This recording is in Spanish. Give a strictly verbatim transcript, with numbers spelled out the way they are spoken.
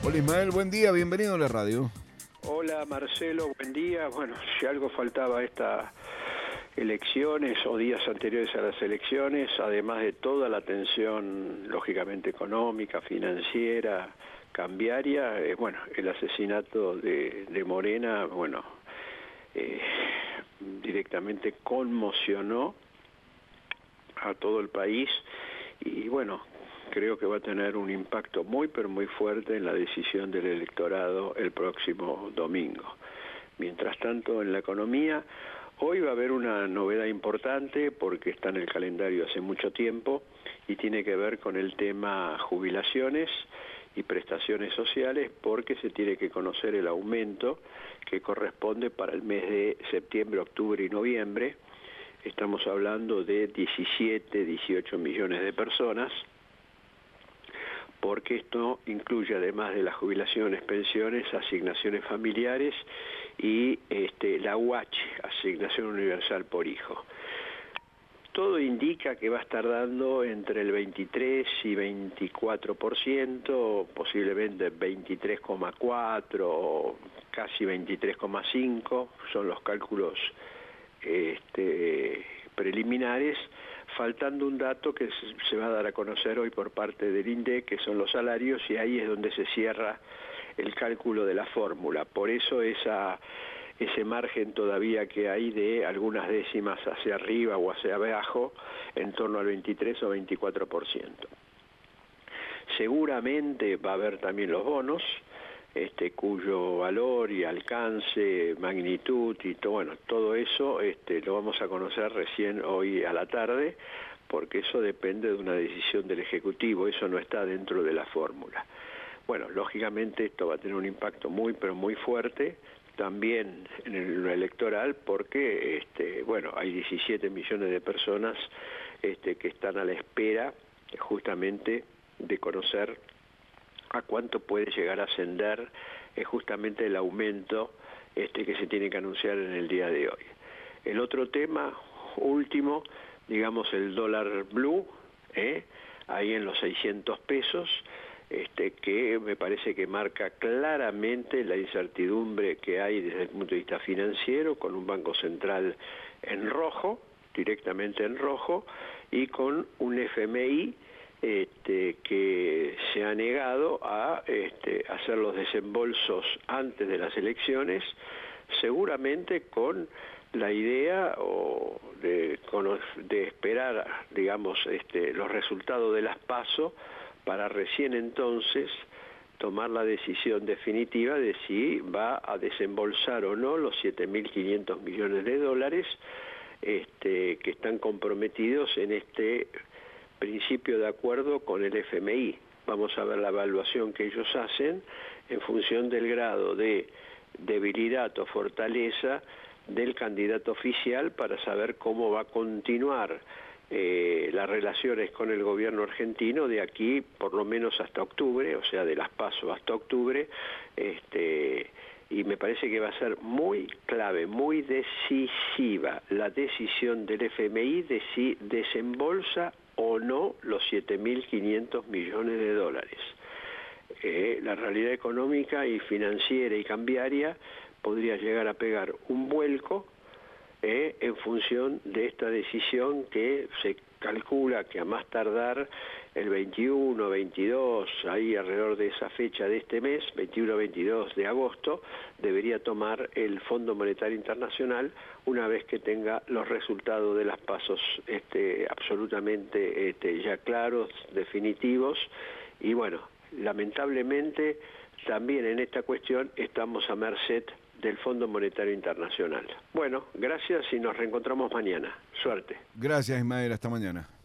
Hola Ismael, buen día, bienvenido a la radio. Hola Marcelo, buen día. Bueno, si algo faltaba a estas elecciones o días anteriores a las elecciones, además de toda la tensión lógicamente económica, financiera, cambiaria, eh, bueno, el asesinato de, de Morena, bueno, eh, directamente conmocionó a todo el país y bueno, creo que va a tener un impacto muy pero muy fuerte en la decisión del electorado el próximo domingo. Mientras tanto, en la economía, hoy va a haber una novedad importante porque está en el calendario hace mucho tiempo y tiene que ver con el tema jubilaciones y prestaciones sociales, porque se tiene que conocer el aumento que corresponde para el mes de septiembre, octubre y noviembre. Estamos hablando de diecisiete, dieciocho millones de personas, porque esto incluye, además de las jubilaciones, pensiones, asignaciones familiares y este, la U H, Asignación Universal por Hijo. Todo indica que va a estar dando entre el veintitrés y veinticuatro por ciento, posiblemente veintitrés coma cuatro o casi veintitrés coma cinco, son los cálculos este, preliminares, faltando un dato que se va a dar a conocer hoy por parte del INDEC, que son los salarios, y ahí es donde se cierra el cálculo de la fórmula. Por eso esa, ese margen todavía que hay de algunas décimas hacia arriba o hacia abajo, en torno al veintitrés o veinticuatro por ciento. Seguramente va a haber también los bonos, Este, cuyo valor y alcance, magnitud y todo, bueno, todo eso este, lo vamos a conocer recién hoy a la tarde, porque eso depende de una decisión del Ejecutivo, eso no está dentro de la fórmula. Bueno, lógicamente esto va a tener un impacto muy, pero muy fuerte, también en el electoral, porque, este, bueno, hay diecisiete millones de personas este, que están a la espera justamente de conocer a cuánto puede llegar a ascender es justamente el aumento este, que se tiene que anunciar en el día de hoy. El otro tema último, digamos el dólar blue, ¿eh? ahí en los seiscientos pesos, este, que me parece que marca claramente la incertidumbre que hay desde el punto de vista financiero, con un Banco Central en rojo, directamente en rojo, y con un F M I Este, que se ha negado a este, hacer los desembolsos antes de las elecciones, seguramente con la idea o de, de esperar, digamos, este, los resultados de las PASO para recién entonces tomar la decisión definitiva de si va a desembolsar o no los siete mil quinientos millones de dólares este, que están comprometidos en este principio de acuerdo con el F M I. Vamos a ver la evaluación que ellos hacen en función del grado de debilidad o fortaleza del candidato oficial para saber cómo va a continuar eh, las relaciones con el gobierno argentino de aquí por lo menos hasta octubre, o sea, de las PASO hasta octubre, este, y me parece que va a ser muy clave, muy decisiva la decisión del F M I de si desembolsa o no los siete mil quinientos millones de dólares. Eh, la realidad económica y financiera y cambiaria podría llegar a pegar un vuelco eh, en función de esta decisión que se calcula que a más tardar el veintiuno, veintidós, ahí alrededor de esa fecha de este mes, veintiuno, veintidós de agosto, debería tomar el Fondo Monetario Internacional una vez que tenga los resultados de las PASOs este, absolutamente este, ya claros, definitivos, y bueno, lamentablemente también en esta cuestión estamos a merced del Fondo Monetario Internacional. Bueno, gracias y nos reencontramos mañana. Suerte. Gracias Ismael, hasta mañana.